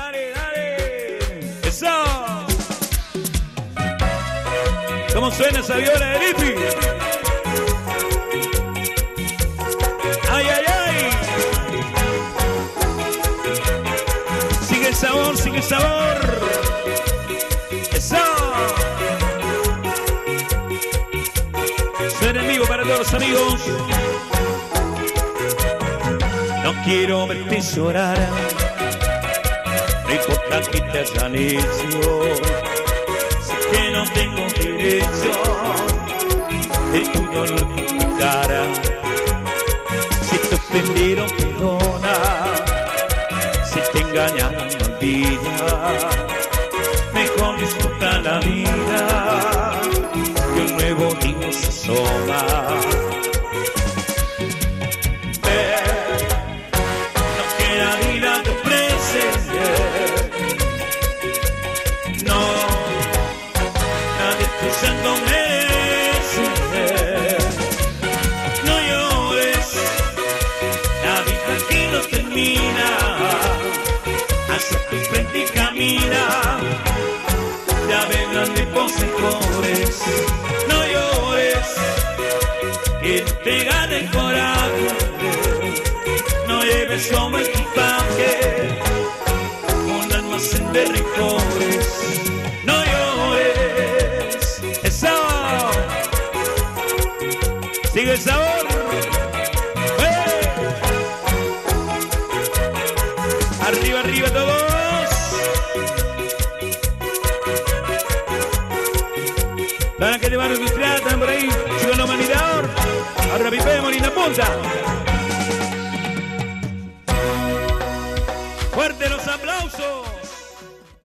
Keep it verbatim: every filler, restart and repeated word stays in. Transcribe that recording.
dale, dale. Eso. ¿Cómo suena esa viola de Lipi? Ay, ay, ay. Sigue el sabor, sigue el sabor. Eso. Suena en vivo para todos los amigos. No quiero verte llorar, no importa que te hayan hecho. Sé que no tengo derecho de tu dolor en tu cara. Si te ofendieron, perdona. Si te engañaron, no olvida. Mejor disfruta la vida, que un nuevo día se asoma. No llores, la vida aquí no termina. Hacia tu frente y camina, ya vendrán tiempos mejores. No llores, que te gane el coraje. No lleves como equipaje un almacén de rencores. No llores, eso. Sigue el sabor. ¡Eh! Arriba, arriba todos. Para que llevar industrial, están por ahí. Sigan los manidador. Ahora pipemos y la punta. Fuerte los aplausos.